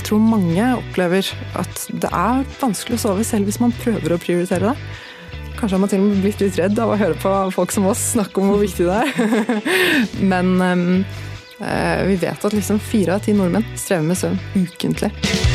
Jeg tror mange opplever at det vanskelig å sove selv hvis man prøver å prioritere det. Kanskje har man til og med blitt litt redd av å høre på folk som oss snakke om hvor viktig det Men vi vet at liksom 4 av 10 nordmenn strever med søvn ukentlig.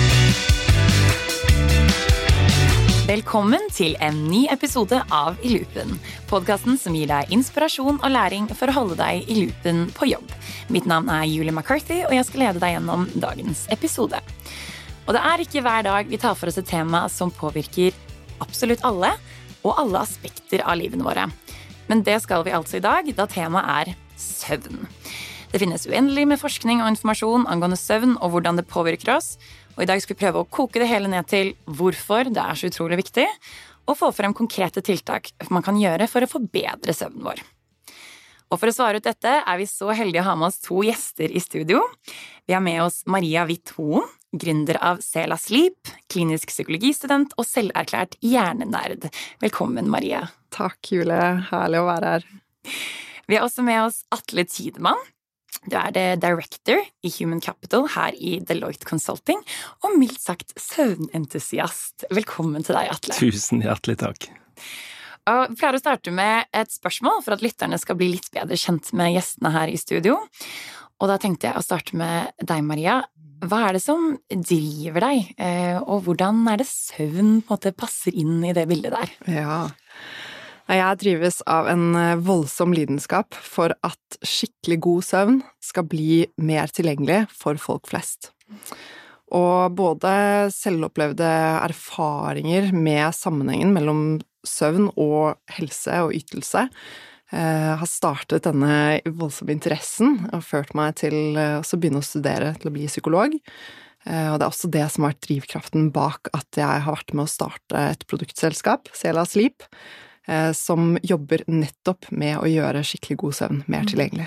Velkommen til en ny episode av I Loopen, podcasten som gir deg inspirasjon og læring for å holde deg I loopen på jobb. Mitt navn Julie McCarthy, og jeg skal lede deg gjennom dagens episode. Og det ikke hver dag vi tar for oss et tema som påvirker absolutt alle, og alle aspekter av livene våre. Men det skal vi altså I dag, da temaet søvn. Det finnes uendelig med forskning og informasjon angående søvn og hvordan det påvirker oss, og I dag skal vi prøve å koke det hele ned til hvorfor det så utrolig viktig, og få frem konkrete tiltak man kan gjøre for å forbedre søvnen vår. Og for å svare ut dette vi så heldige å ha med oss 2 gjester I studio. Vi har med oss Maria Witt-Hoen, gründer av Sela Sleep, klinisk psykologistudent og selverklært hjernenerd. Velkommen, Maria. Takk, Julie. Herlig å være her. Vi har også med oss Atle Tidemann. Du det director I Human Capital her I Deloitte Consulting, og mildt sagt søvnentusiast. Velkommen til deg, Atle. Tusen hjertelig takk. Og vi pleier å starte med et spørsmål for at lytterne skal bli litt bedre kjent med gjestene her I studio. Og da tenkte jeg å starte med deg, Maria. Hva det som driver deg, og hvordan det søvn på en måte passer inn I det bildet der? Ja, jeg drives av en voldsom lidenskap for at skikkelig god søvn skal bli mer tilgjengelig for folk flest. Og både selvopplevde erfaringer med sammenhengen mellom søvn og helse og ytelse har startet denne voldsomme interessen og ført meg til å begynne å studere til å bli psykolog. Og det også det som har vært drivkraften bak at jeg har vært med å starte et produktselskap, Sela Sleep, som jobber nettopp med å gjøre skikkelig god søvn mer tilgjengelig.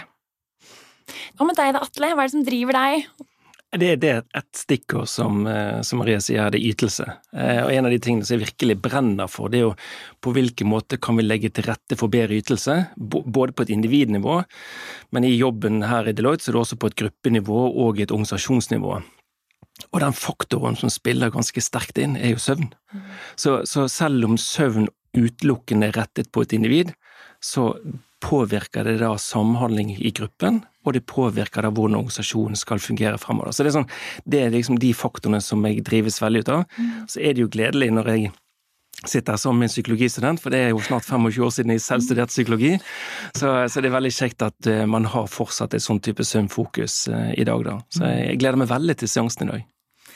Hva med deg da, Atle? Hva det som driver deg? Det et stikkord som Maria sier, det ytelse. Og en av de tingene som jeg virkelig brenner for, det jo på hvilken måte kan vi legge til rette for bedre ytelse, både på et individnivå, men I jobben her I Deloitte, så det også på et gruppenivå og et organisasjonsnivå. Og den faktoren som spiller ganske sterkt inn jo søvn. Så selv om søvn utelukkende rettet på et individ, så påvirker det da samhandling I gruppen, og det påvirker da hvordan organisasjonen skal fungere fremover. Så det liksom de faktorene som jeg drives veldig ut av. Så det jo gledelig når jeg sitter som en psykologistudent, for det jo snart 25 år siden jeg selv studerte psykologi, så det veldig kjekt at man har fortsatt et sånn type søvnfokus I dag da. Så jeg gleder meg veldig til seansen I dag.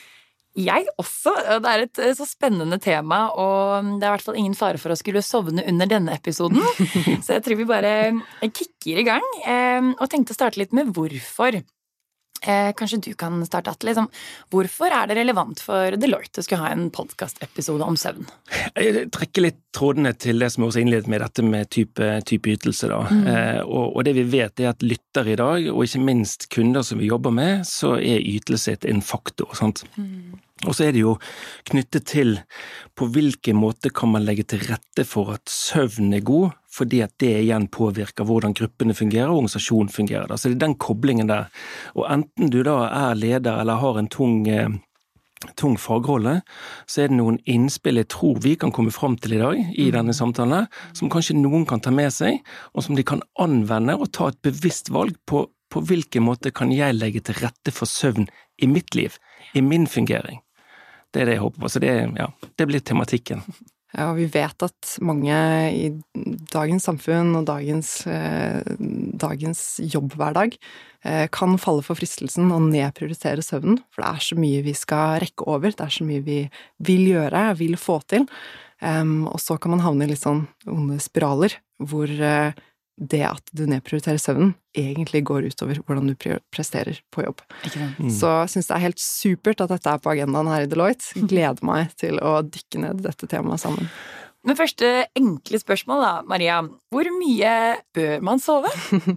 Jeg også. Det et så spennende tema, og det I hvert fall ingen fare for å skulle sovne under denne episoden. Så jeg tror vi bare kicker I gang, og tenkte å starte litt med hvorfor. Kanskje du kan starte, Atle. Hvorfor det relevant for Deloitte å skulle ha en podcast-episode om søvn? Jeg trekker litt trådene til det som jeg også innledet med dette med type ytelse da. Og det vi vet at lytter I dag, og ikke minst kunder som vi jobber med, så ytelse en faktor, sant? Og så det jo knyttet til på hvilken måte kan man legge til rette for at søvn god, fordi at det igjen påvirker hvordan gruppene fungerer og organisasjonen fungerer. Da. Så det den koblingen der. Og enten du da leder eller har en tung fagrolle, så det noen innspill jeg tror vi kan komme frem til I dag I denne samtalen, som kanskje noen kan ta med seg, og som de kan anvende og ta et bevisst valg på hvilken måte kan jeg legge til rette for søvn I mitt liv, I min fungering. Det det jeg håper på, så det blir tematikken. Ja, og vi vet at mange I dagens samfunn og dagens jobbhverdag kan falle for fristelsen å nedprioritere søvnen, for det så mye vi skal rekke over, det så mye vi vil gjøre, vil få til, og så kan man havne I litt sånn onde spiraler, hvor det at du nedprioriterer søvnen egentlig går utover hvordan du presterer på jobb. Så jeg synes det helt supert at dette på agendaen her I Deloitte. Gleder meg til å dykke ned dette temaet sammen. Men første enkle spørsmål da, Maria. Hvor mye bør man sove?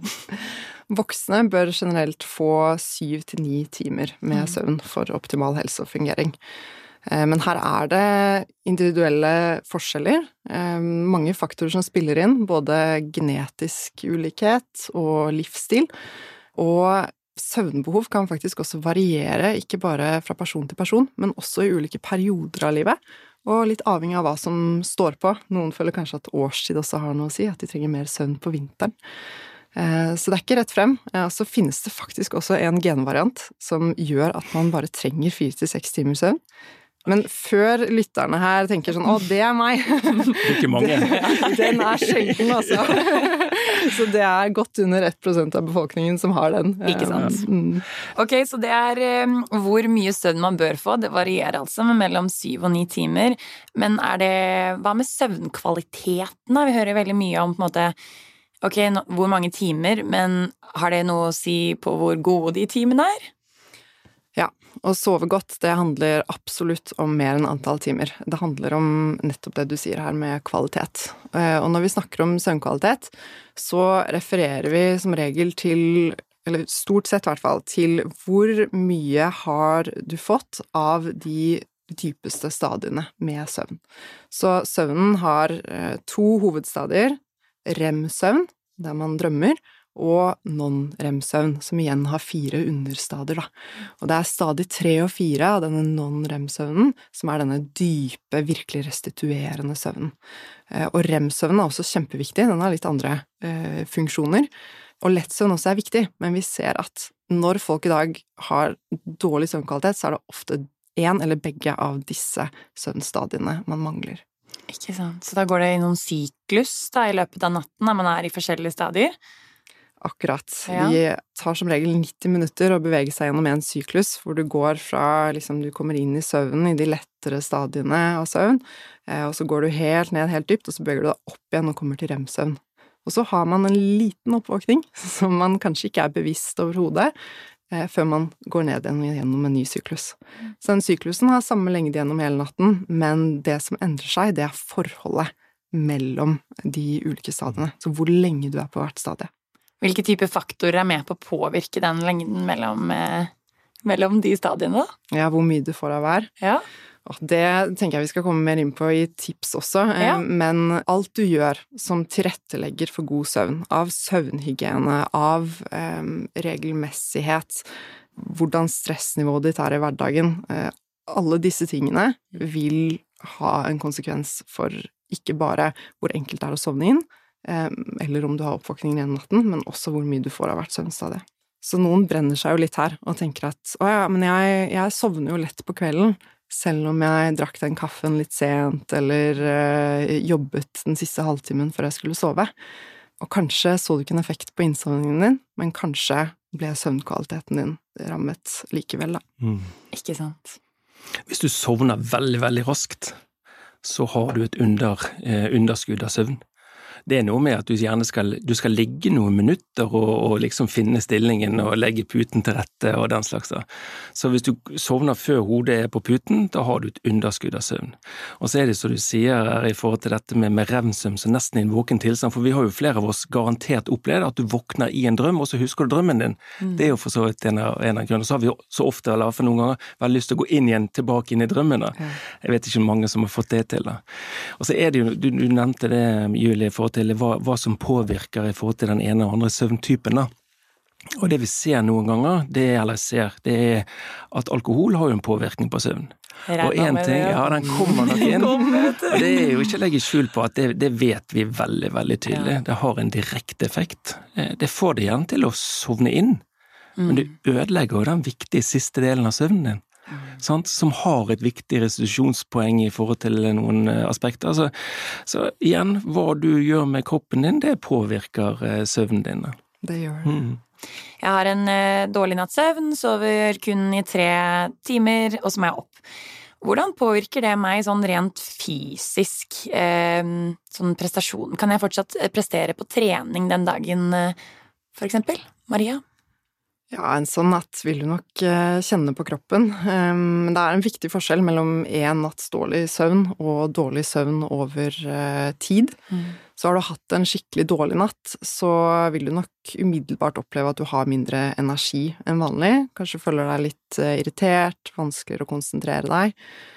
Voksne bør generelt få 7 til 9 timer med søvn for optimal helse og fungering. Men her det individuelle forskjeller, mange faktorer som spiller inn, både genetisk ulikhet og livsstil, og søvnbehov kan faktisk også variere, ikke bare fra person til person, men også i ulike perioder av livet, og litt avhengig av hva som står på. Noen føler kanskje at årstid også har noe å si, at de trenger mer søvn på vinteren. Så det ikke rett frem. Så finnes det faktisk også en genvariant som gjør at man bare trenger 4-6 timer søvn. Men før lytterne her tenker sånn, det meg. Det ikke mange. Den sjelden, altså. Så det godt under 1% av befolkningen som har den. Ikke sant? Ok, så det hvor mye søvn man bør få. Det varierer altså med mellom 7 og 9 timer. Men hva med søvnkvaliteten? Vi hører veldig mye om på en måte, ok, hvor mange timer, men har det noe å si på hvor gode de timene Ja, å sove godt, det handler absolutt om mer enn antall timer. Det handler om nettopp det du sier her med kvalitet. Og når vi snakker om søvnkvalitet, så refererer vi som regel til, eller stort sett i hvert fall, til hvor mye har du fått av de dypeste stadiene med søvn. Så søvnen har 2 hovedstadier, REM-søvn, der man drømmer, og non-REM-søvn, som igjen har 4 understadier, da. Og det stadie 3 og 4 av denne non-REM-søvnen, som denne dype, virkelig restituerende søvnen. Og REM-søvnen også kjempeviktig, den har litt andre funksjoner. Og lettsøvn også viktig, men vi ser at når folk i dag har dårlig søvnkvalitet, så det ofte en eller begge av disse søvnstadiene man mangler. Ikke sant, så da går det i noen syklus da, i løpet av natten, når man i forskjellige stadier? Akkurat. De tar som regel 90 minutter å bevege seg gjennom en syklus, hvor du går fra, du kommer inn i søvnen, i de lettere stadiene av søvn, og så går du helt ned, helt dypt, og så beveger du deg opp igjen og kommer til REM-søvn. Og så har man en liten oppvåkning, som man kanskje ikke bevisst overhodet, før man går ned gjennom en ny syklus. Så den syklusen har samme lengde gjennom hele natten, men det som endrer seg, det forholdet mellom de ulike stadiene. Så hvor lenge du på hvert stadie. Hvilke type faktorer med på å påvirke den lengden mellom de stadiene? Ja, hvor mye du får av hver. Ja. Og det tenker jeg vi skal komme mer inn på i tips også, men alt du gjør som tilrettelegger for god søvn, av søvnhygiene, av regelmessighet, hvordan stressnivået ditt i hverdagen, alle disse tingene vil ha en konsekvens for ikke bare hvor enkelt det å sovne inn, eller om du har oppvåkningen gjennom natten, men også hvor mye du får av hvert søvnstadie. Så noen brenner seg jo litt her og tenker at men jeg sovner jo lett på kvelden, selv om jeg drakk den kaffen litt sent, eller jobbet den siste halvtimen før jeg skulle sove. Og kanskje så du ikke en effekt på innsovningen din, men kanskje ble søvnkvaliteten din rammet likevel, da. Ikke sant. Hvis du sovner veldig, veldig raskt, så har du et underskudd av søvn. Det noe med at du gjerne skal ligge noen minutter og liksom finne stillingen og legge puten til rette og den slags. Så hvis du sovner før hodet på puten, da har du et underskudd av søvn. Og så det som du sier i forhold til dette med REM-søvn, så nesten i en våken tilstand, for vi har jo flere av oss garantert opplevd at du våkner i en drøm, og så husker du drømmen din. Det jo for så vidt en av grunnene. Så har vi jo så ofte, eller for noen ganger, veldig lyst til å gå inn igjen, tilbake inn i drømmene. Jeg vet ikke mange som har fått det til. Og så det jo, du nevnte det, Julie, i forhold til hva som påvirker i forhold til den ene og andre søvntypen da. Og det vi ser noen ganger, det at alkohol har jo en påvirkning på søvn. Og en ting, den kommer nok inn. Og det jo ikke å legge skjul på at det vet vi veldig, veldig tydelig. Det har en direkte effekt. Det får det gjerne til å sovne inn, men det ødelegger jo den viktige siste delen av søvnen din. Som har et viktig restitusjonspoeng i forhold til noen aspekter. Så igjen, hva du gjør med kroppen din, det påvirker søvnen din. Det gjør det. Jeg har en dårlig natts søvn, sover kun i 3 timer, og så må jeg opp. Hvordan påvirker det meg sånn rent fysisk, sånn prestasjon? Kan jeg fortsatt prestere på trening den dagen, for eksempel? Maria? Ja, en sånn natt vil du nok kjenne på kroppen, men det en viktig forskjell mellom en natts dårlig søvn og dårlig søvn over tid. Så har du hatt en skikkelig dårlig natt, så vil du nok umiddelbart oppleve at du har mindre energi enn vanlig. Kanskje føler deg litt irritert, vanskeligere å konsentrere deg.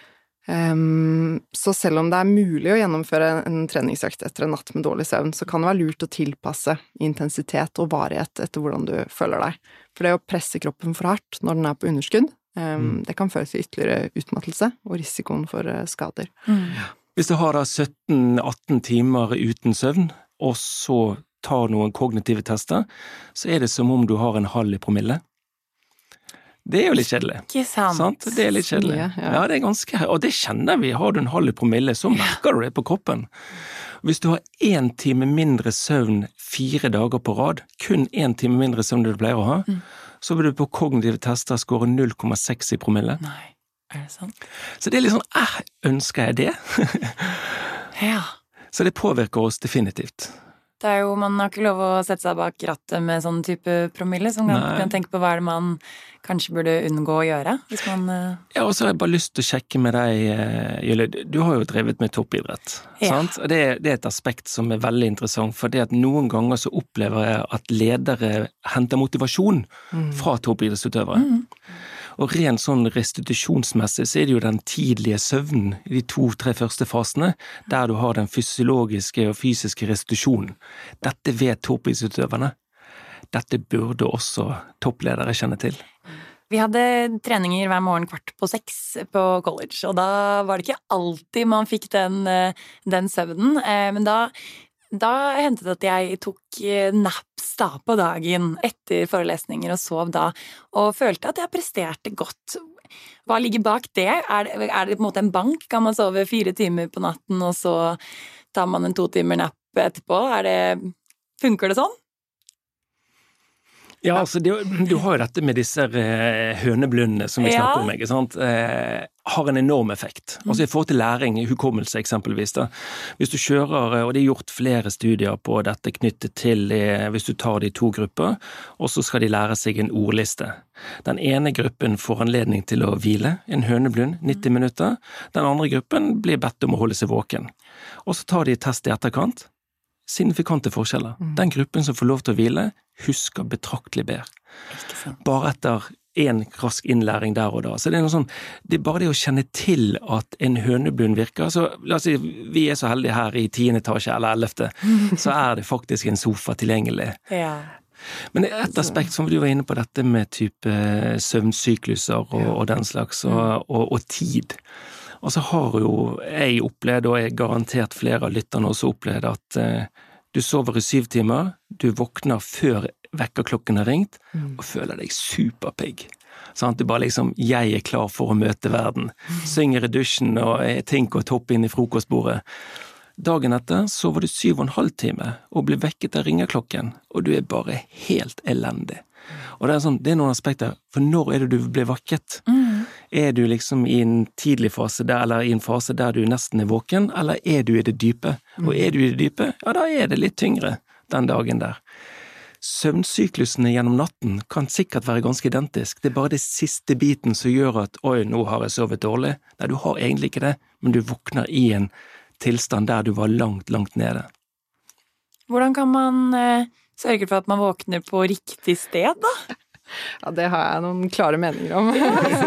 Så selv om det mulig å gjennomføre en treningsøkt etter en natt med dårlig søvn, så kan det være lurt å tilpasse intensitet og varighet etter hvordan du føler deg. For det å presse kroppen for hardt når den på underskudd, det kan føre til ytterligere utmattelse og risikoen for skader. Hvis du har da 17-18 timer uten søvn, og så tar noen kognitive tester, så det som om du har en halv i promille. Det jo litt kjedelig. Ikke sant? Det litt kjedelig. Ja, det ganske, og det kjenner vi. Har du en halv i promille, så merker du det på kroppen. Hvis du har 1 time mindre søvn 4 dager på rad, kun 1 time mindre søvn du pleier å ha, så vil du på kognitive tester skåre 0,6 i promille. Nei, det sant? Så det litt sånn, ønsker jeg det? Ja. Så det påvirker oss definitivt. Det jo, man har ikke lov å sette seg bak rattet med sånn type promille, så man kan tenke på hva det man kanskje burde unngå å gjøre, hvis man... Ja, og så har jeg bare lyst til å sjekke med deg, Julie, du har jo drevet med toppidrett, sant? Det et aspekt som veldig interessant, for det at noen ganger så opplever jeg at ledere henter motivasjon fra toppidrettsutøvere. Og rent sånn restitusjonsmessig så det jo den tidlige søvnen i de 2-3 første fasene, der du har den fysiologiske og fysiske restitusjonen. Dette vet toppidrettsutøverne. Dette burde også toppledere kjenne til. Vi hadde treninger hver morgen 5:15 på college, og da var det ikke alltid man fikk den søvnen, men da hendte det at jeg tok naps da på dagen etter forelesninger og sov da, og følte at jeg presterte godt. Hva ligger bak det? Det på en måte en bank? Kan man sove 4 timer på natten, og så tar man en 2 timer napp etterpå? Funker det sånn? Ja, altså, du har jo dette med disse høneblundene som vi snakker om, ikke sant? Har en enorm effekt. Altså i forhold til læring, hukommelse eksempelvis da. Hvis du kjører, og det gjort flere studier på dette knyttet til, hvis du tar de 2 grupper, og så skal de lære seg en ordliste. Den ene gruppen får anledning til å hvile, en høneblund, 90 minutter. Den andre gruppen blir bedt om å holde seg våken. Og så tar de test i etterkant. Signifikante forskjeller. Den gruppen som får lov til å hvile, husker betraktelig bedre. Bare etter en rask innlæring der og da. Så det noe sånn, det bare det å kjenne til at en høneblund virker. Så la oss si, vi så heldige her i 10. etasje eller 11., så det faktisk en sofa tilgjengelig. Ja. Men et aspekt som du var inne på, dette med type søvnsykluser og den slags, og tid. Og så har jo jeg opplevd, og jeg garantert flere av lytterne også opplevd, at du sover i 7 timer, du våkner før vekkerklokken har ringt, og føler deg superpigg. Sånn at du bare liksom, jeg klar for å møte verden. Synger i dusjen, og tenker å toppe inn i frokostbordet. Dagen etter sover du 7,5 timer, og blir vekket av ringeklokken, og du bare helt elendig. Og det sånn, det noen aspekter, for når det du blir vakket? Du liksom i en tidlig fase der, eller i en fase der du nesten våken, eller du i det dype? Og du i det dype, ja da det litt tyngre den dagen der. Søvnsyklusene gjennom natten kan sikkert være ganske identisk. Det bare det siste biten som gjør at, oi, nå har jeg sovet dårlig. Nei, du har egentlig ikke det, men du våkner i en tilstand der du var langt, langt nede. Hvordan kan man sørge for at man våkner på riktig sted, da? Ja, det har jeg noen klare meninger om.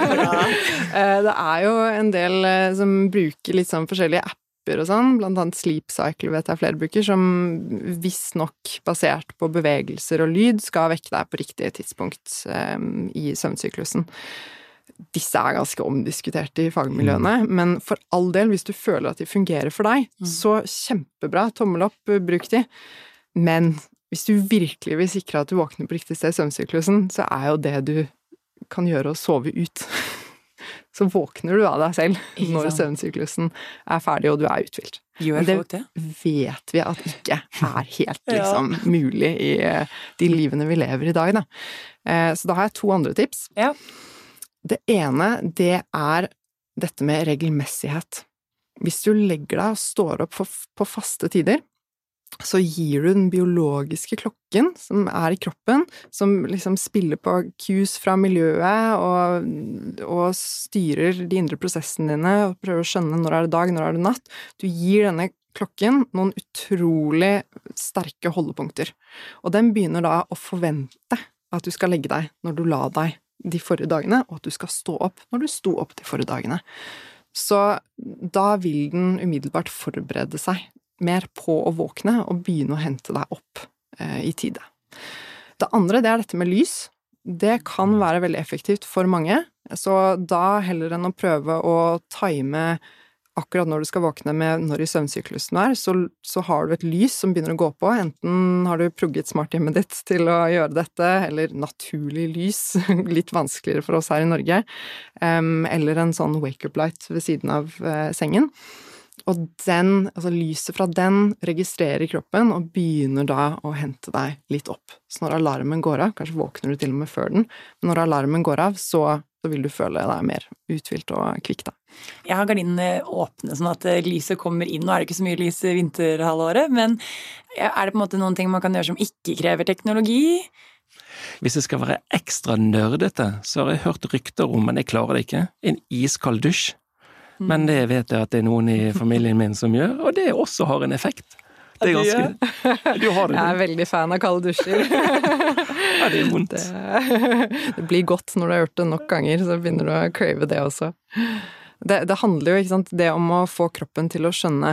Det jo en del som bruker litt sånn forskjellige apper og sånn, blant annet Sleep Cycle vet jeg flere bruker, som visst nok basert på bevegelser og lyd skal vekke deg på riktig tidspunkt i søvnsyklusen. Disse ganske omdiskuterte i fagmiljøene, men for all del, hvis du føler at de fungerer for deg, så kjempebra, tommel opp, bruk de. Men hvis du virkelig vil sikre at du våkner på riktig sted i søvnsyklusen, så jo det du kan gjøre å sove ut. Så våkner du av deg selv når søvnsyklusen ferdig og du uthvilt. Gjør folk det? Vet vi at ikke helt liksom mulig i de livene vi lever i dag, da. Så da har jeg 2 andre tips. Ja. Det ene, det dette med regelmessighet. Hvis du legger deg og står opp på faste tider, så gir du den biologiske klokken som i kroppen, som liksom spiller på cues fra miljøet og styrer de indre prosessene dine og prøver å skjønne når det dag, når det natt. Du gir denne klokken noen utrolig sterke holdepunkter. Og den begynner da å forvente at du skal legge deg når du la deg de forrige dagene, og at du skal stå opp når du sto opp de forrige dagene. Så da vil den umiddelbart forberede seg mer på å våkne og begynne å hente deg opp i tide. Det andre, det er dette med lys. Det kan være veldig effektivt for mange, så da heller enn å prøve å time akkurat når du skal våkne med når i søvnsyklusen er, så har du et lys som begynner å gå på. Enten har du plugget smarthjemmet ditt til å gjøre dette, eller naturlig lys, litt vanskeligere for oss her i Norge, eller en sånn wake-up light ved siden av sengen. Og altså lyset fra den registrerer kroppen og begynner da å hente deg litt opp. Så når alarmen går av, kanskje våkner du til og med før den, men når alarmen går av, så vil du føle deg mer uthvilt og kvikk da. Jeg har gardinene åpne sånn at lyset kommer inn. Nå er det ikke så mye lys i vinterhalvåret, men er det på en måte noen ting man kan gjøre som ikke krever teknologi? Hvis jeg skal være ekstra nerdete, så har jeg hørt rykter om, men jeg klarer det ikke, en iskald dusj. Men det vet jeg at det er noen i familien min som gjør, og det også har en effekt. Det er ganske... Du har det. Jeg er veldig fan av kalde dusjer. Ja, det er vondt. Det blir godt når du har gjort det nok ganger, så begynner du å crave det også. Det handler jo, ikke sant, det om å få kroppen til å skjønne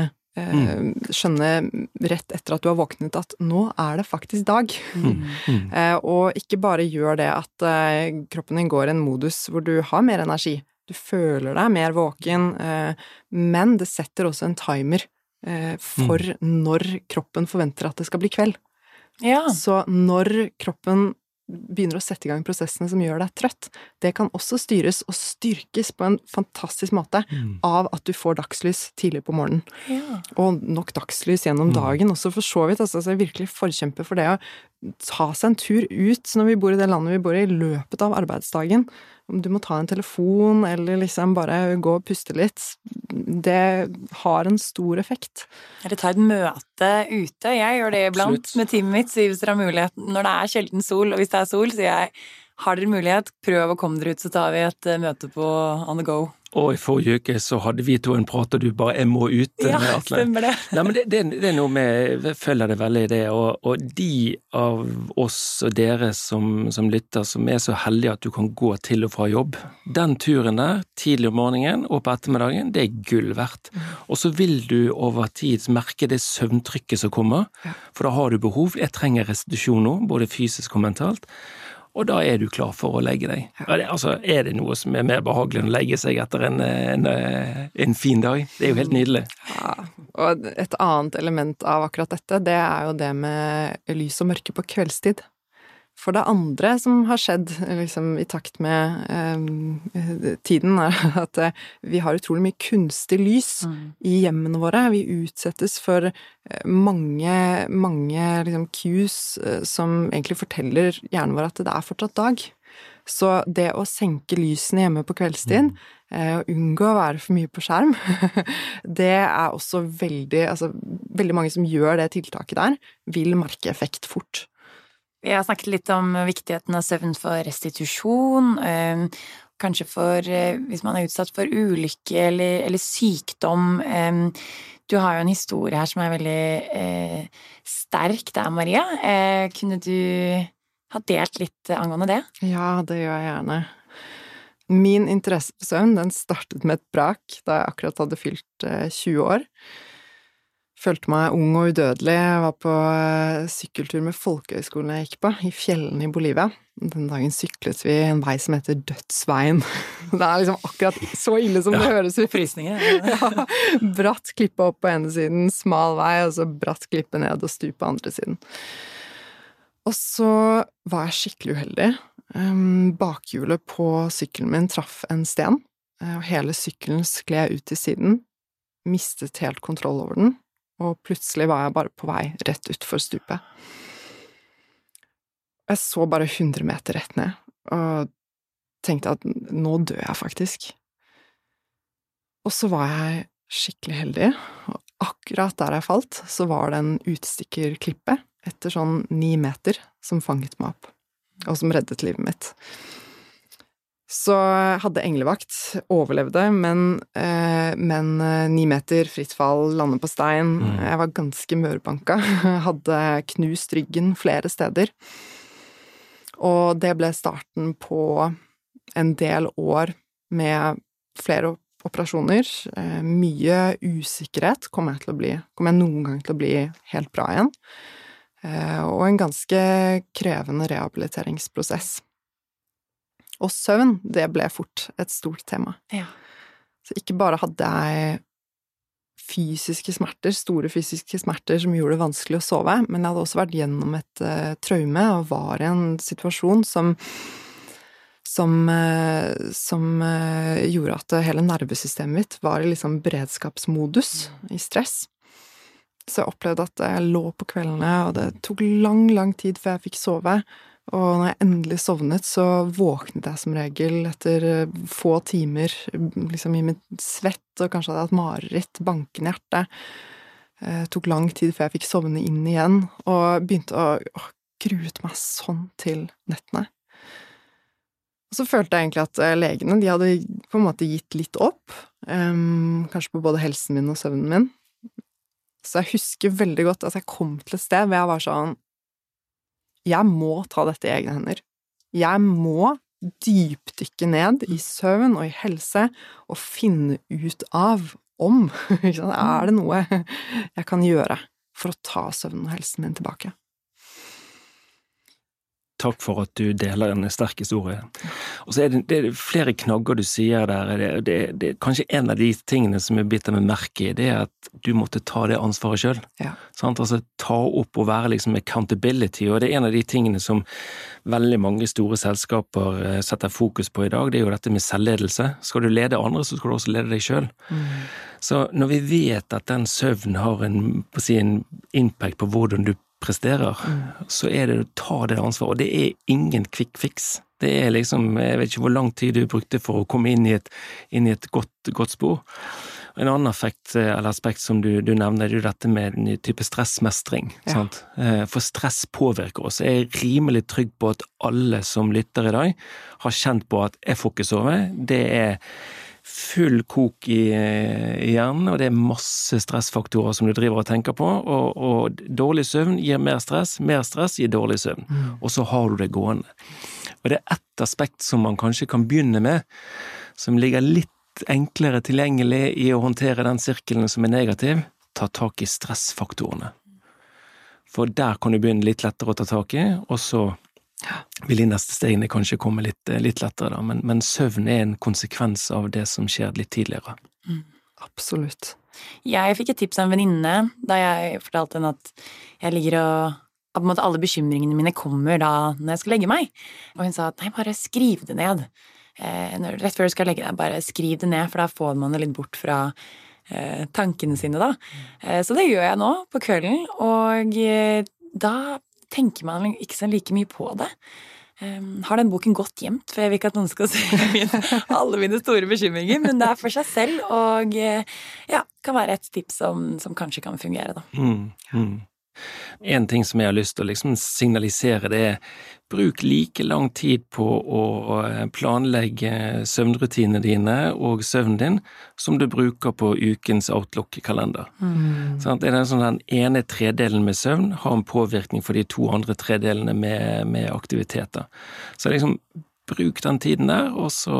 rett etter at du har våknet at nå er det faktisk dag. Og ikke bare gjør det at kroppen din går i en modus hvor du har mer energi. Du føler deg mer våken, men det setter også en timer for når kroppen forventer at det skal bli kveld. Ja. Så når kroppen begynner å sette i gang prosessene som gjør deg trøtt, det kan også styres og styrkes på en fantastisk måte av at du får dagslys tidlig på morgenen. Ja. Og nok dagslys gjennom dagen også for så vidt. Altså, så er jeg virkelig forkjemper for det å ta seg en tur ut når vi bor i det landet vi bor i løpet av arbeidsdagen. Om du må ta en telefon eller liksom bare gå og puste litt, det har en stor effekt. Eller ta et møte ute. Jeg gjør det iblant med teamet mitt, så hvis dere har mulighet, når det er sjelden sol, og hvis det er sol, så jeg, har dere mulighet, prøv å komme dere ut, så tar vi et møte på On The Go. Og i forrige uke så hadde vi to en prat, og du bare, jeg må ut. Ja, stemmer det. Nei, men det er noe med, jeg føler det veldig i det, og de av oss og dere som lytter, som er så heldige at du kan gå til og fra jobb, den turen der, tidlig om morgenen og på ettermiddagen, det er gull verdt. Og så vil du over tid merke det søvntrykket som kommer, for da har du behov, jeg trenger restitusjon nå, både fysisk og mentalt, og da er du klar for å legge deg. Altså, er det noe som er mer behagelig enn å legge seg etter en fin dag? Det er jo helt nydelig. Ja, og et annet element av akkurat dette, det er jo det med lys og mørke på kveldstid. For det andre som har skjedd liksom, i takt med tiden, er at vi har utrolig mye kunstig lys i hjemmene våre. Vi utsettes for mange liksom, cues som egentlig forteller hjernen vår at det er fortsatt dag. Så det å senke lysene hjemme på kveldstid, og unngå å være for mye på skjerm, det er også veldig mange som gjør det tiltaket der, vil merke effekt fort. Vi har snakket litt om viktigheten av søvn for restitusjon, kanskje for hvis man er utsatt for ulykke eller sykdom. Du har jo en historie her som er veldig sterk der, Maria. Kunne du ha delt litt angående det? Ja, det gjør jeg gjerne. Min interesse for søvn, den startet med et brak da jeg akkurat hadde fylt 20 år. Følte meg ung og udødelig. Jeg var på sykkeltur med folkehøyskolen jeg gikk på, i fjellene i Bolivia. Den dagen syklet vi en vei som heter Dødsveien. Det er liksom akkurat så ille som det høres ut. Frysninger. Ja, bratt klippe opp på ene siden, smal vei, og så bratt klippe ned og stup på andre siden. Og så var jeg skikkelig uheldig. Bakhjulet på sykkelen min traff en sten, og hele sykkelen skled ut til siden. Mistet helt kontroll over den. Og plutselig var jeg bare på vei rett utfor stupet. Jeg så bare 100 meter rett ned, og tenkte at nå dør jeg faktisk. Og så var jeg skikkelig heldig, og akkurat der jeg falt, så var det en utstikkerklippe etter sånn 9 meter som fanget meg opp, og som reddet livet mitt. Så hadde englevakt, overlevde, men 9 meter, fritt fall, lande på stein. Jeg var ganske mørbanka, hadde knust ryggen flere steder. Og det ble starten på en del år med flere operasjoner, mye usikkerhet. Kommer jeg noen gang til å bli helt bra igjen? Og en ganske krevende rehabiliteringsprosess. Og søvn, det ble fort et stort tema. Ja. Så ikke bare hadde jeg store fysiske smerter som gjorde det vanskelig å sove, men jeg hadde også vært gjennom et traume og var i en situasjon som gjorde at hele nervesystemet mitt var i liksom beredskapsmodus, i stress. Så jeg opplevde at jeg lå på kveldene, og det tok lang tid før jeg fikk sove. Og når jeg endelig sovnet, så våknet jeg som regel etter få timer, liksom i mitt svett, og kanskje hadde jeg hatt mareritt, bankende hjerte. Det tok lang tid før jeg fikk sovne inn igjen, og begynte å gruet meg sånn til nettene. Og så følte jeg egentlig at legene, de hadde på en måte gitt litt opp, kanskje på både helsen min og søvnen min. Så jeg husker veldig godt at jeg kom til et sted hvor jeg var sånn, jeg må ta dette i egne hender. Jeg må dypdykke ned i søvn og i helse og finne ut av om, er det noe jeg kan gjøre for å ta søvnen og helsen min tilbake. Takk for at du deler en sterk historie. Og så det flere knagger du sier der. Det kanskje en av de tingene som jeg biter meg merke i, det at du måtte ta det ansvaret selv. Ja. Sant? Altså ta opp og være liksom accountability, og det en av de tingene som veldig mange store selskaper setter fokus på i dag, det jo dette med selvledelse. Skal du lede andre, så skal du også lede deg selv. Så når vi vet at den søvn har en impact på hvordan du presterer, så det å ta det ansvaret, og det ingen quick fix. Det liksom, jeg vet ikke hvor lang tid du brukte for å komme inn i et godt spor. En annen aspekt som du nevner, det jo dette med en type stressmestring. Ja. Sant? For stress påvirker oss. Jeg rimelig trygg på at alle som lytter i dag har kjent på at jeg får ikke sove. Det full kok i hjernen, og det masse stressfaktorer som du driver og tenker på, og dårlig søvn gir mer stress gir dårlig søvn, og så har du det gående. Og det ett aspekt som man kanskje kan begynne med, som ligger litt enklere tilgjengelig i å håndtere den sirkelen som negativ, ta tak i stressfaktorene. For der kan du begynne litt lettere å ta tak i, og så vil de neste stegene kanskje komme litt lettere da, men søvn en konsekvens av det som skjer litt tidligere. Absolutt. Jeg fikk et tips av en venninne da jeg fortalte henne at jeg ligger og på en måte alle bekymringene mine kommer da når jeg skal legge meg. Og hun sa at nei, bare skriv det ned. Rett før du skal legge deg, bare skriv det ned, for da får man det litt bort fra tankene sine da. Så det gjør jeg nå på kvelden, og da tenker man ikke så like mye på det. Har den boken godt gjemt, for jeg vil ikke at noen skal se alle mine store bekymringer, men det for seg selv, og kan være et tips som kanskje kan fungere da. En ting som jeg har lyst til å liksom signalisere, det bruk like lang tid på å planlegge søvnrutinene dine og søvnen din som du bruker på ukens Outlook-kalender. Sånn, det sånn den ene tredelen med søvn har en påvirkning for de to andre tredelene med aktiviteter. Så liksom bruk den tiden der, og så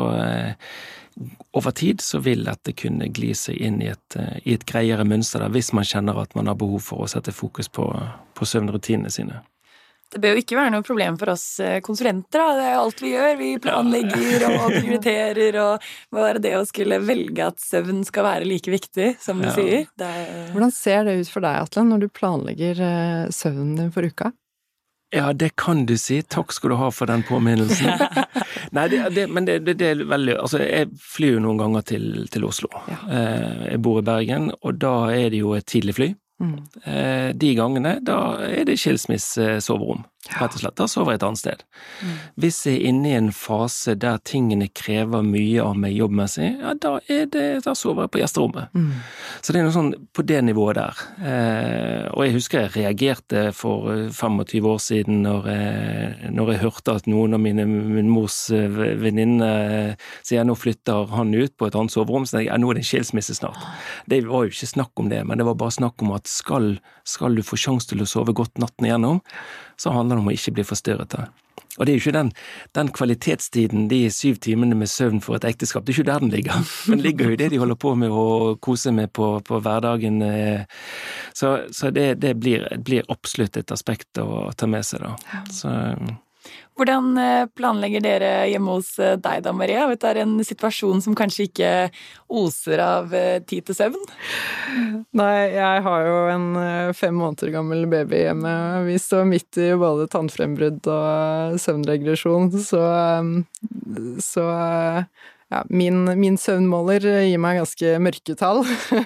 over tid så vil dette kunne gli seg inn i et greiere mønster der, hvis man kjenner at man har behov for å sette fokus på søvnrutinene sine. Det bør jo ikke være noe problem for oss konsulenter da, det alt vi gjør, vi planlegger og prioriterer, og bare det å skulle velge at søvn skal være like viktig, som du sier. Hvordan ser det ut for deg, Atle, når du planlegger søvnen din for uka? Ja, det kan du si. Takk skal du ha for den påminnelsen. Nei, men det veldig, altså jeg flyr jo noen ganger til Oslo. Ja. Jeg bor i Bergen, og da det jo et tidlig fly. De gangene, da det skilsmissesoverom, rett og slett. Da sover jeg et annet sted. Hvis jeg inne i en fase der tingene krever mye av meg jobbmessig, ja, da sover jeg på gjesterommet. Så det noe sånn på det nivået der. Og jeg husker jeg reagerte for 25 år siden når jeg hørte at noen av min mors venninner sier nå flytter han ut på et annet soverom, så nå det en skilsmisse snart. Det var jo ikke snakk om det, men det var bare snakk om at skal du få sjanse til å sove godt natten igjennom, så handler det om å ikke bli forstyrret der. Og det er jo ikke den kvalitetstiden, de 7 timene med søvn for et ekteskap, det er ikke der den ligger. Den ligger jo i det de holder på med å kose med på hverdagen. Så det blir absolutt et aspekt å ta med seg da. Så... Hvordan planlegger dere hjemme hos deg da, Maria? Det er en situasjon som kanskje ikke oser av tid til søvn? Nei, jeg har jo en 5 måneder gammel baby hjemme. Vi står midt i både tannfrembrudd og søvnregresjon, så ja, min søvnmåler gir meg ganske mørke tall.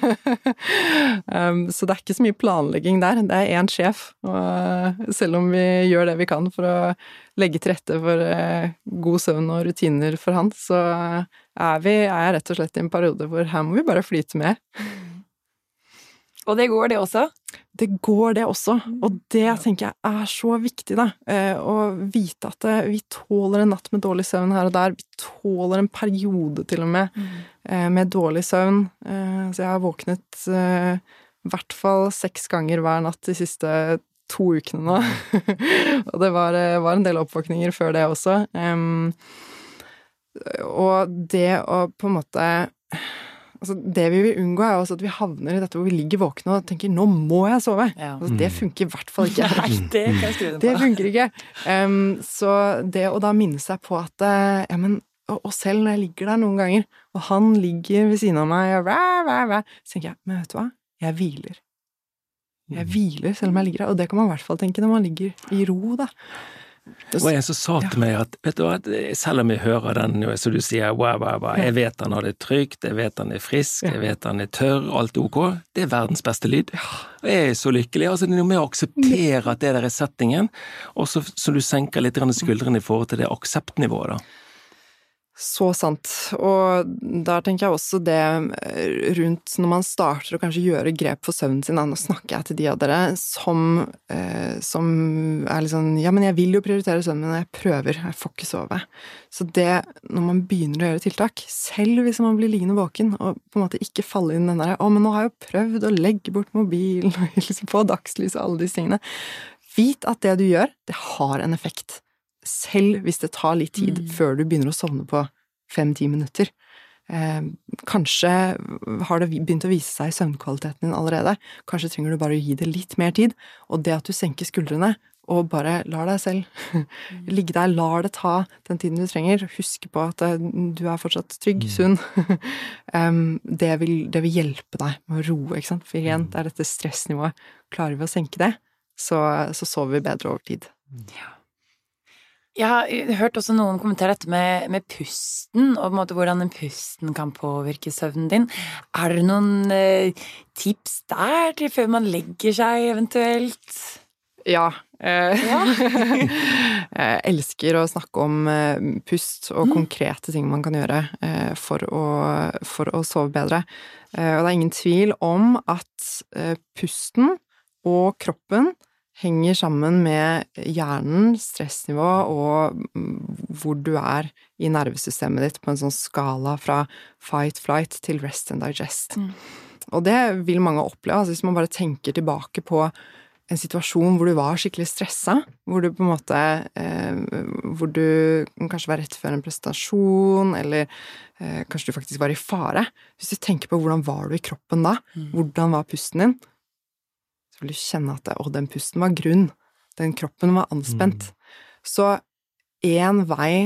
Så det er ikke så mye planlegging der. Det er en sjef, og selv om vi gjør det vi kan for å legge til rette for god søvn og rutiner for han, så er jeg rett og slett i en periode hvor her må vi bare flyte med. Og det går det også? Det går det også, og det tenker jeg er så viktig da, å vite at vi tåler en natt med dårlig søvn her og der, vi tåler en periode til og med dårlig søvn, så jeg har våknet i hvert fall 6 ganger hver natt de siste 2 ukene nå, og det var en del oppvåkninger før det også, og det å på en måte... Altså, det vi vil unngå er også at vi havner i dette hvor vi ligger våkne og tenker, nå må jeg sove. Ja. Altså, det funker i hvert fall ikke. Nei, det kan jeg skrive på. Det funker ikke. Så det å da minne seg på at, ja, men, og selv når jeg ligger der noen ganger, og han ligger ved siden av meg, og så tenker jeg, men vet du hva? Jeg hviler. Jeg hviler selv om jeg ligger der, og det kan man i hvert fall tenke når man ligger i ro, da. Det var en som sa til meg at, vet du hva, selv om jeg hører den, så du sier, wow, jeg vet han har det trygt, jeg vet han er frisk, jeg vet han er tørr, alt ok, det er verdens beste lyd. Og jeg er så lykkelig, altså det er noe med å akseptere at det der er settingen, og så du senker litt skuldrene i forhold til det akseptnivået da. Så sant, og der tenker jeg også det rundt når man starter å kanskje gjøre grep for søvnen sin, nå snakker jeg til de av dere som er litt sånn, ja, men jeg vil jo prioritere søvnen, men jeg prøver, jeg får ikke sove. Så det, når man begynner å gjøre tiltak, selv hvis man blir liggende våken, og på en måte ikke falle inn den der, men nå har jeg jo prøvd å legge bort mobilen, liksom på dagslys og alle disse tingene, vit at det du gjør, det har en effekt. Selv hvis det tar litt tid før du begynner å sovne på 5-10 minutter. Kanskje har det begynt å vise seg i søvnkvaliteten din allerede. Kanskje trenger du bare å gi det litt mer tid, og det at du senker skuldrene, og bare lar deg selv ligge der, lar det ta den tiden du trenger, huske på at du er fortsatt trygg, sunn. Det vil hjelpe deg med å roe, ikke sant? For igjen, det er dette stressnivået. Klarer vi å senke det, så sover vi bedre over tid. Ja. Jeg har hørt også noen kommentere dette med pusten, og på en måte hvordan den pusten kan påvirke søvnen din. Er det noen tips der til før man legger seg eventuelt? Ja. Jeg elsker å snakke om pust og konkrete ting man kan gjøre for å sove bedre. Og det er ingen tvil om at pusten og kroppen henger sammen med hjernen, stressnivå og hvor du er i nervesystemet ditt på en sånn skala fra fight, flight til rest and digest. Og det vil mange oppleve, altså hvis man bare tenker tilbake på en situasjon hvor du var skikkelig stresset, hvor du på en måte, hvor du kanskje var rett før en presentasjon, eller kanskje du faktisk var i fare. Hvis du tenker på hvordan var du i kroppen da, hvordan var pusten din, vil du kjenne at den pusten var grunn, den kroppen var anspent. Så en vei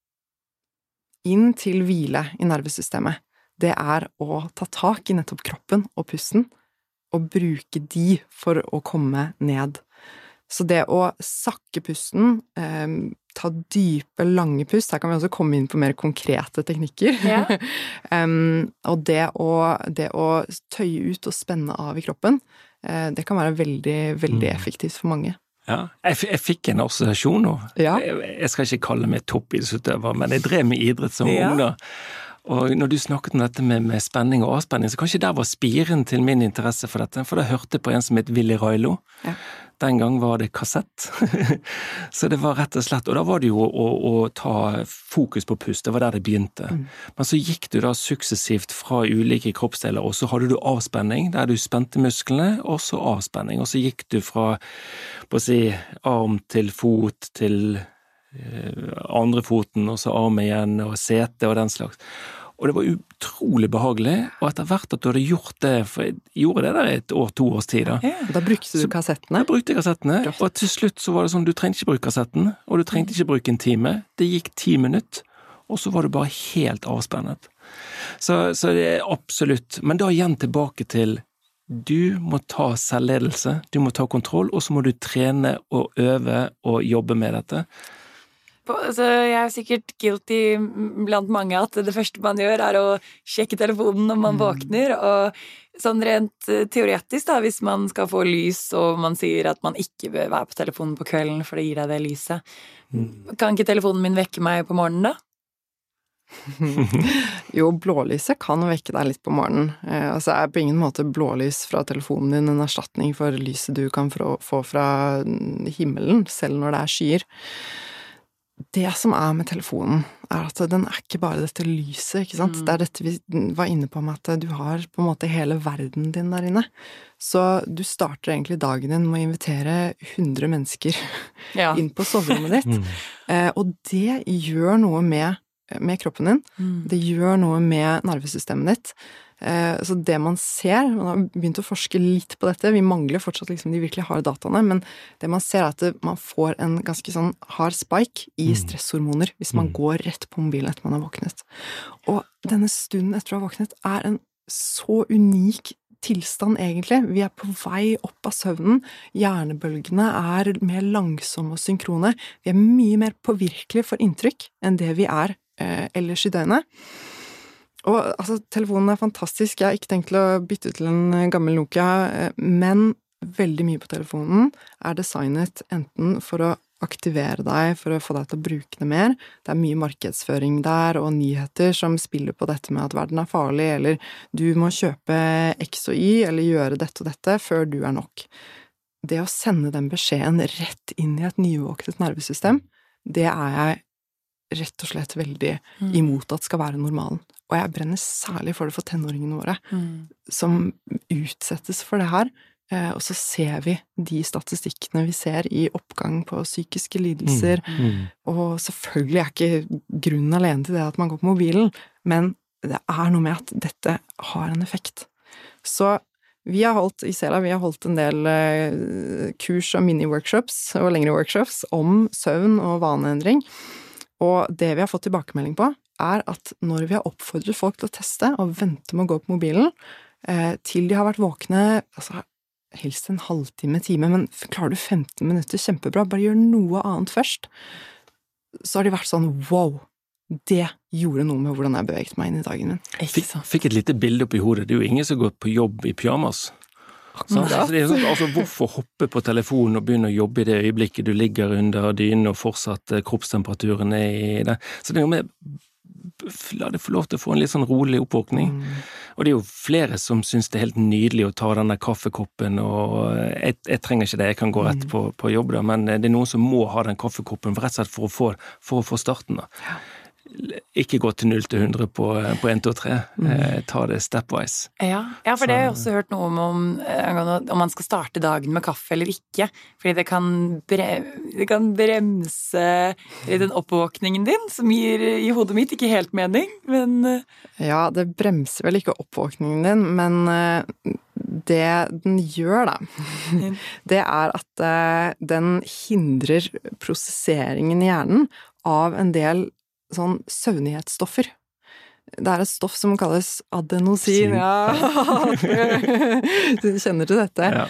inn til hvile i nervesystemet, det er å ta tak i nettopp kroppen og pusten, og bruke de for å komme ned. Så det å sakke pusten, ta dype, lange pust, her kan vi også komme inn på mer konkrete teknikker. Ja. Og det å tøye ut og spenne av i kroppen, det kan være veldig, veldig effektivt for mange. Ja, jeg fikk en assosiasjon nå. Ja. Jeg skal ikke kalle meg toppidrettsutøver, men jeg drev med idrett som ung da. Og når du snakket om dette med spenning og avspenning, så kanskje der var spiren til min interesse for dette, for da hørte jeg på en som het Willy Railo. Ja. Den gang var det kassett. Så det var rett og slett, og da var det jo å ta fokus på pust, det var der det begynte. Men så gikk du da suksessivt fra ulike kroppsdeler, og så hadde du avspenning, der du spente musklene, og så avspenning, og så gikk du fra, på å si, arm til fot til andre foten, og så armen igjen, og sete og den slags. Og det var utrolig behagelig, og etter hvert at du hadde gjort det, for jeg gjorde det der i 2 års tid da. Da brukte du kassettene? Jeg brukte kassettene, og til slutt så var det sånn, du trengte ikke bruke kassetten, og du trengte ikke bruke en time. Det gikk 10 minutter, og så var du bare helt avspennet. Så det er absolutt, men da igjen tilbake til, du må ta selvledelse, du må ta kontroll, og så må du trene og øve og jobbe med dette. Så jeg er sikkert guilty blant mange at det første man gjør å sjekke telefonen når man våkner, og sånn rent teoretisk da, hvis man skal få lys og man sier at man ikke bør være på telefonen på kvelden for det gir deg det lyset. Kan ikke telefonen min vekke meg på morgenen da? Jo, blålyset kan vekke deg litt på morgenen. Altså er på ingen måte blålys fra telefonen din en erstatning for lyset du kan få fra himmelen, selv når det er skyer. Det som er med telefonen, er at den er ikke bare dette lyset, ikke sant? Det er dette vi var inne på med at du har på en måte hele verden din der inne. Så du starter egentlig dagen din med å invitere 100 mennesker inn på soverommet ditt. Og det gjør noe med kroppen din. Det gjør noe med nervesystemet ditt. Så det man ser, man har begynt å forske litt på dette, vi mangler fortsatt liksom de virkelig harde dataene, men det man ser er at man får en ganske sånn hard spike i stresshormoner hvis man går rett på mobilen etter man har våknet. Og denne stunden etter å ha våknet er en så unik tilstand egentlig. Vi er på vei opp av søvnen, hjernebølgene er mer langsomme og synkrone, vi er mye mer påvirkelige for inntrykk enn det vi er ellers i døgnet. Og altså, telefonen er fantastisk. Jeg har ikke tenkt til å bytte ut til en gammel Nokia, men veldig mye på telefonen er designet enten for å aktivere deg, for å få deg til å bruke det mer. Det er mye markedsføring der, og nyheter som spiller på dette med at verden er farlig, eller du må kjøpe X og Y, eller gjøre dette og dette før du er nok. Det å sende den beskjeden rett inn i et nyvåknet nervesystem, det er jeg rett og slett veldig imot at skal være normalen. Og jeg brenner særlig for det for tenåringene våre, som utsettes for det her. Og så ser vi de statistikkene vi ser i oppgang på psykiske lidelser. Og selvfølgelig er ikke grunnen alene til det at man går på mobilen, men det er noe med at dette har en effekt. Så vi har holdt en del kurs og mini-workshops og lengre workshops om søvn og vaneendring. Og det vi har fått tilbakemelding på, er at når vi har oppfordret folk til å teste og vente med å gå på mobilen, til de har vært våkne, altså helst en halvtime, men klarer du 15 minutter, kjempebra, bare gjør noe annet først, så har de vært sånn, wow, det gjorde noe med hvordan jeg beveget meg inn i dagen min. Fikk et lite bilde opp i hodet, det er jo ingen som går på jobb i pyjamas. Altså, hvorfor hoppe på telefonen og begynne å jobbe i det øyeblikket du ligger under dynen og fortsatt kroppstemperaturen er i det. Så det er jo med, la det få lov til å få en litt sånn rolig oppvåkning. Og det er jo flere som synes det er helt nydelig å ta denne kaffekoppen, og jeg trenger ikke det, jeg kan gå rett på jobb da, men det er noen som må ha den kaffekoppen rett og slett for å få starten da. Ikke gå til 0 til 100 på 1, 2, 3. Ta det stepwise. Ja, for det har jeg også hørt noe om man skal starte dagen med kaffe eller ikke. Fordi det kan bremse den oppvåkningen din, som gir i hodet mitt ikke helt mening, men... Ja, det bremser vel ikke oppvåkningen din, men det den gjør da, det er at den hindrer prosesseringen i hjernen av en del sånn søvnighetsstoffer. Det er et stoff som kalles adenosin. Ja, du kjenner til dette. Ja.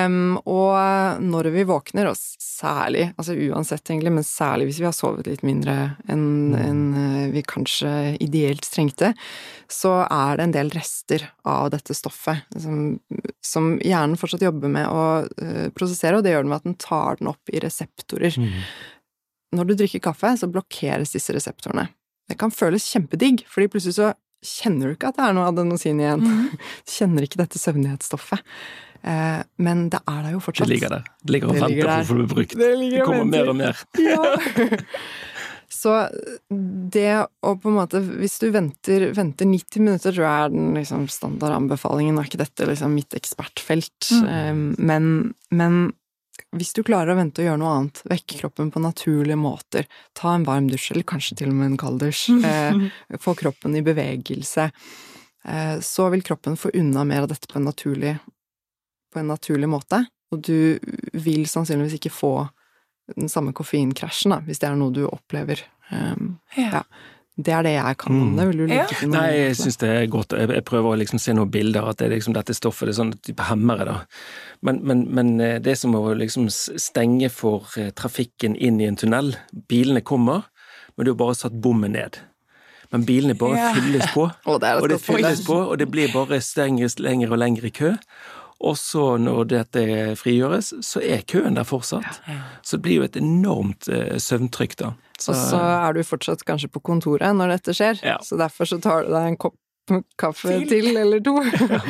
Og når vi våkner, og særlig, altså uansett egentlig, men særlig hvis vi har sovet litt mindre enn vi kanskje ideelt trengte, så er det en del rester av dette stoffet som hjernen fortsatt jobber med å prosessere, og det gjør den med at den tar den opp i reseptorer. Når du drikker kaffe, så blokkeres disse reseptorene. Det kan føles kjempedigg, fordi plutselig så kjenner du ikke at det er noe adenosin igjen. Du kjenner ikke dette søvnighetsstoffet. Men det er der jo fortsatt. Det ligger der. Det ligger og venter på å få det brukt. Det kommer mer og mer. Ja. Så det å på en måte, hvis du venter 90 minutter, tror jeg er den liksom standardanbefalingen, er ikke dette liksom mitt ekspertfelt. Men hvis du klarer å vente og gjøre noe annet, vekke kroppen på naturlige måter, ta en varm dusj, eller kanskje til og med en kald dusj, få kroppen i bevegelse, så vil kroppen få unna mer av dette på en naturlig måte, og du vil sannsynligvis ikke få den samme koffeinkrasjen, da, hvis det noe du opplever. Ja. Det det jeg kan om det. Vil du like til noe? Nei, jeg synes det godt. Jeg prøver å liksom se noen bilder, at det liksom dette stoffet, det sånn type hemmere da. Men det som å liksom stenge for trafikken inn i en tunnel, bilene kommer, men du har bare satt bommen ned. Men bilene bare fylles på, og det fylles på, og det blir bare lengre og lengre kø. Og så når dette frigjøres, så køen der fortsatt. Så det blir jo et enormt søvntrykk da. Og så du fortsatt kanskje på kontoret når dette skjer, så derfor så tar du deg en kopp kaffe til eller to.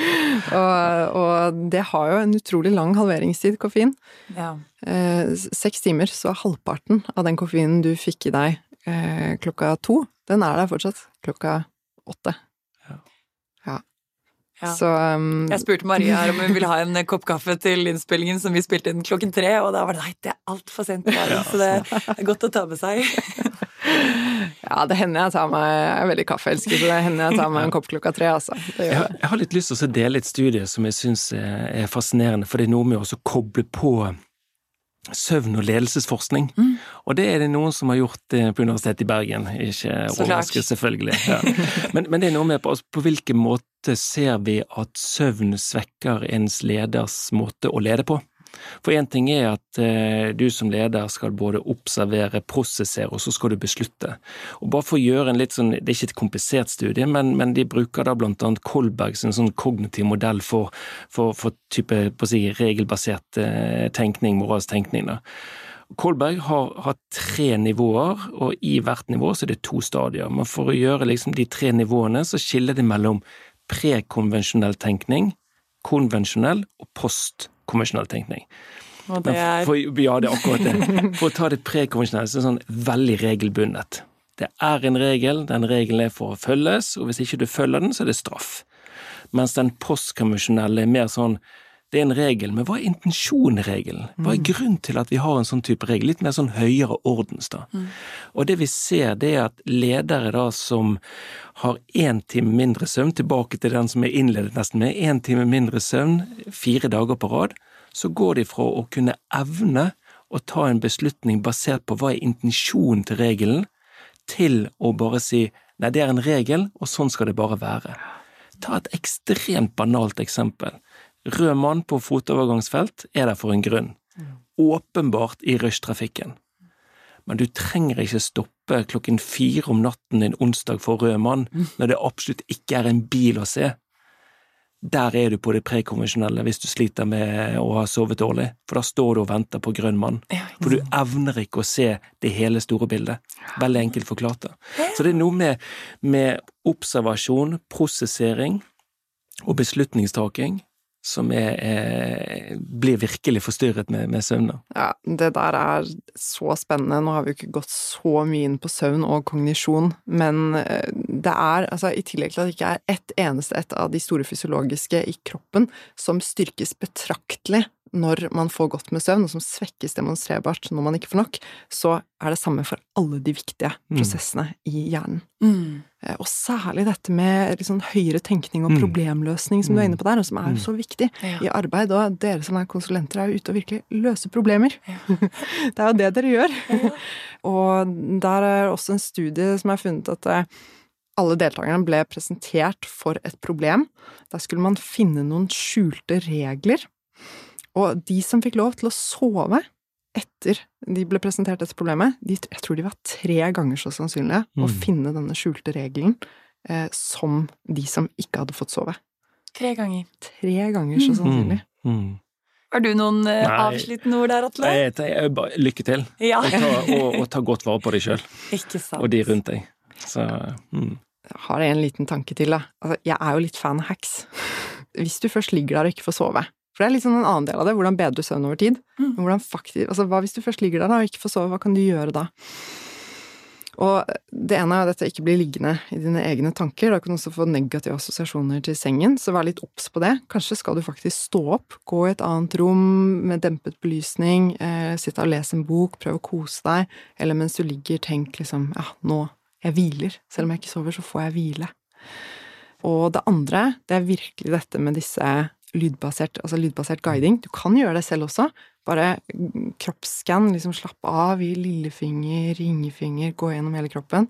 og det har jo en utrolig lang halveringstid, koffein. 6 timer, så halvparten av den koffeinen du fikk i deg klokka 2, den der fortsatt klokka 8. Ja. Så, jeg spurte Maria her om hun ville ha en kopp kaffe til innspillingen som vi spilte inn klokken 3, og da var det, nei, det alt for sent, så det godt å ta med seg. Ja, det hender jeg tar meg, jeg veldig kaffeelsker, så det hender jeg tar meg en kopp klokka 3, altså. Jeg har litt lyst til å dele et studie som jeg synes fascinerende, for det noe med å koble på søvn- og ledelsesforskning. Og det det noen som har gjort på Universitetet i Bergen, ikke overrasket selvfølgelig. Ja. Men det noe med på hvilken måte ser vi at søvn svekker ens leders måte å lede på. For en ting at du som leder skal både observere, prosessere, og så skal du beslutte. Og bare for å gjøre en litt sånn, det ikke et komplisert studie, men de bruker da blant annet Kohlbergs en sånn kognitiv modell for type, på å si, regelbasert tenkning, moralsk tenkning da. Kohlberg har 3 nivåer, og i hvert nivå så det 2 stadier. Men for å gjøre liksom de 3 nivåene, så skiller det mellom prekonvensjonell tenkning, konvensjonell og postkonvensjonell tenkning. Og det ja, det akkurat det. For å ta det prekonvensjonelle, så det sånn veldig regelbundet. Det en regel, den regelen for å følges, og hvis ikke du følger den, så det straff. Mens den postkonvensjonelle mer sånn, det en regel, men hva intensjonen i regelen? Hva grunnen til at vi har en sånn type regel? Litt mer sånn høyere ordens da. Og det vi ser, det at ledere da som har 1 time mindre søvn, tilbake til den som innledet nesten med, 1 time mindre søvn, 4 dager på rad, så går de fra å kunne evne å ta en beslutning basert på hva intensjonen til regelen, til å bare si, nei, det en regel, og sånn skal det bare være. Ta et ekstremt banalt eksempel. Rød mann på fotovergangsfelt der for en grunn. Åpenbart i rushtrafikken. Men du trenger ikke stoppe klokken 4 om natten en onsdag for rød mann, når det absolutt ikke en bil å se. Der du på det prekonvensjonelle hvis du sliter med å ha sovet dårlig, for da står du og venter på grønn mann. For du evner ikke å se det hele store bildet. Veldig enkelt forklart. Så det noe med observasjon, prosessering og beslutningstaking som blir virkelig forstyrret med søvn. Ja, det der så spennende. Nå har vi jo ikke gått så mye inn på søvn og kognisjon, men det altså i tillegg til at det ikke ett eneste av de store fysiologiske i kroppen som styrkes betraktelig når man får godt med søvn, og som svekkes demonstrerbart når man ikke får nok, så det samme for alle de viktige prosessene i hjernen. Og særlig dette med litt sånn høyere tenkning og problemløsning som du inne på der, og som jo så viktig i arbeid, og dere som konsulenter jo ute og virkelig løse problemer. Det jo det dere gjør. Og der også en studie som har funnet at alle deltakerne ble presentert for et problem. Der skulle man finne noen skjulte regler, og de som fikk lov til å sove etter de ble presentert dette problemet, jeg tror de var 3 ganger så sannsynlige å finne denne skjulte regelen som de som ikke hadde fått sove. 3 ganger? 3 ganger så sannsynlig. Har du noen avsluttende ord der, Atle? Jeg bare lykke til. Ja. Og ta godt vare på deg selv. Ikke sant. Og de rundt deg. Så, Jeg har en liten tanke til da. Altså, jeg jo litt fan av hacks. Hvis du først ligger der og ikke får sove, for det litt sånn en annen del av det, hvordan bedrer du søvn over tid? Hvordan faktisk, altså hva hvis du først ligger der da og ikke får sove, hva kan du gjøre da? Og det ene er at dette ikke blir liggende i dine egne tanker. Da kan du også få negative assosiasjoner til sengen, så vær litt obs på det. Kanskje skal du faktisk stå opp, gå i et annet rom med dempet belysning, sitte og lese en bok, prøve å kose deg, eller mens du ligger, tenk liksom, ja, nå, jeg hviler. Selv om jeg ikke sover, så får jeg hvile. Og det andre, det er virkelig dette med disse lydbasert guiding. Du kan gjøre det selv også. Bare kroppsskann, liksom slapp av i lillefinger, ringefinger, gå gjennom hele kroppen.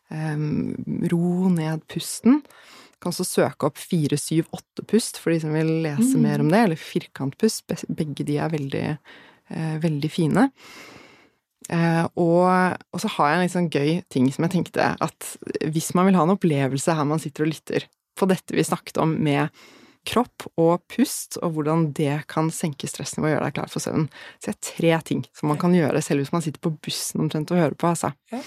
Ro ned pusten. Du kan også søke opp 4-7-8-pust for de som vil lese mer om det, eller firkantpust. Begge de er veldig, veldig fine. Og så har jeg en litt sånn gøy ting som jeg tenkte at hvis man vil ha en opplevelse her man sitter og lytter på dette vi snakket om med kropp og pust, og hvordan det kan senke stressen og gjøre deg klar for søvn. Så det er 3 ting som man kan gjøre selv hvis man sitter på bussen omtrent og hører på, altså. Ja.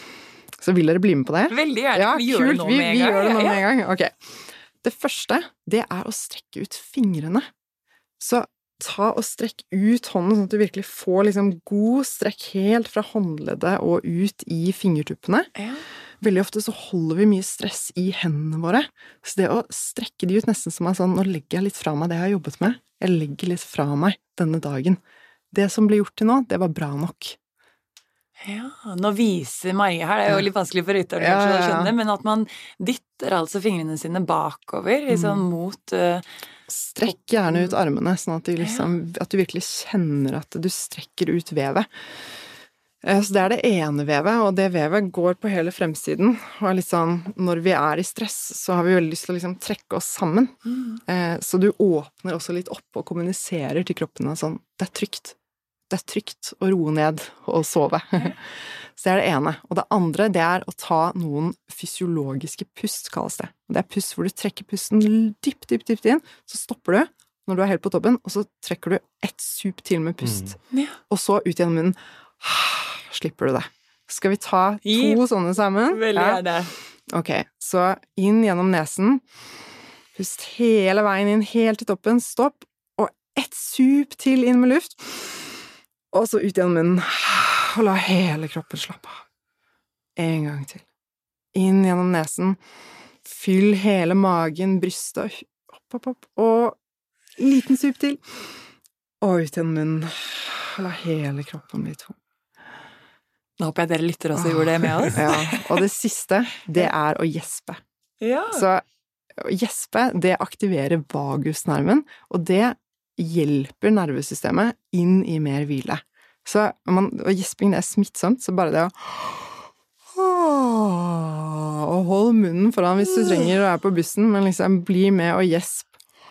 Så vil dere bli med på det? Veldig gjerne. Ja, vi gjør det nå med en gang. Vi gjør det nå med en gang. Ok. Det første, det er å strekke ut fingrene. Så ta og strekk ut hånden sånn at du virkelig får liksom god strekk helt fra håndleddet og ut i fingertuppene. Ja. Veldig ofte så holder vi mye stress i hendene våre, så det å strekke de ut nesten som er sånn, nå legger jeg litt fra meg det jeg har jobbet med, jeg legger litt fra meg denne dagen. Det som ble gjort til nå, det var bra nok. Ja, nå viser Maria her, det er jo litt vanskelig for rytteren å skjønne, men at man dytter altså fingrene sine bakover, liksom mot... Strekk gjerne ut armene, sånn at, at du virkelig kjenner at du strekker ut vevet. Så det er det ene vevet, og det vevet går på hele fremsiden, og er litt sånn, når vi er i stress, så har vi veldig lyst til å liksom trekke oss sammen. Så du åpner også litt opp og kommuniserer til kroppen sånn, det er trygt å roe ned og sove. Så det er det ene. Og det andre, det er å ta noen fysiologiske pust, kalles det. Det er pust hvor du trekker pusten dypt inn, så stopper du når du er helt på toppen, og så trekker du et sup til med pust. Og så ut gjennom munnen, slipper du det. Skal vi ta 2 sånne sammen? Veldig gjerne. Ok, så inn gjennom nesen, pust hele veien inn, helt til toppen, stopp, og et sup til inn med luft, og så ut gjennom munnen, og la hele kroppen slappe av. En gang til. Inn gjennom nesen, fyll hele magen, brystet, opp, og liten sup til, og ut gjennom munnen, og la hele kroppen bli tom. Nå håper jeg dere lytter også gjorde det med oss. Ja, og det siste, det er å gjespe. Ja. Så å gjespe, det aktiverer vagusnerven, og det hjelper nervesystemet inn i mer hvile. Så og gjesping, det er smittsomt, så bare det å hold munnen foran hvis du trenger å være på bussen, men liksom bli med og gjesp.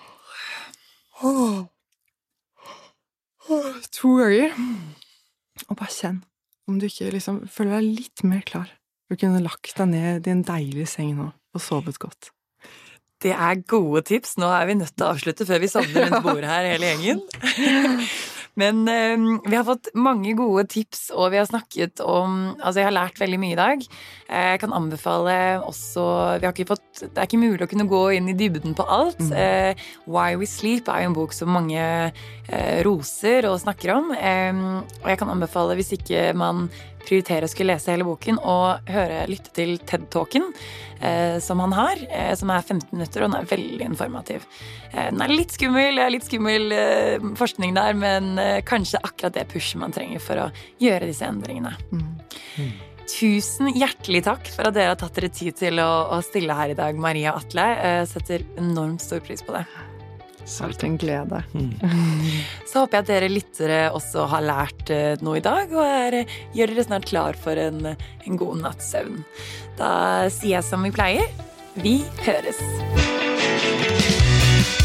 2 ganger. Og bare kjenn. Om du ikke liksom føler deg litt mer klar, du kunne lagt deg ned i en deilig seng nå, og sovet godt. Det er gode tips. Nå er vi nødt til å avslutte før vi sovner rundt bordet her, hele gjengen. Men vi har fått mange gode tips, og vi har snakket om, altså jeg har lært veldig mye i dag. Jeg kan anbefale også, det er ikke mulig å kunne gå inn i dybden på alt. Why We Sleep er jo en bok som mange roser og snakker om, og jeg kan anbefale, hvis ikke man prioriterer å skulle lese hele boken, og lytte til TED-talken som han har, som er 15 minutter, og den er veldig informativ. Den er litt skummel forskning der, men kanskje akkurat det pushet man trenger for å gjøre disse endringene. Tusen hjertelig takk for at dere har tatt dere tid til å stille her i dag, Maria og Atle. Jeg setter enormt stor pris på det. Salt en glede. Så håper jeg at dere lyttere også har lært noe i dag, og gjør dere snart klar for en god natts søvn. Da sier jeg som vi pleier, vi høres!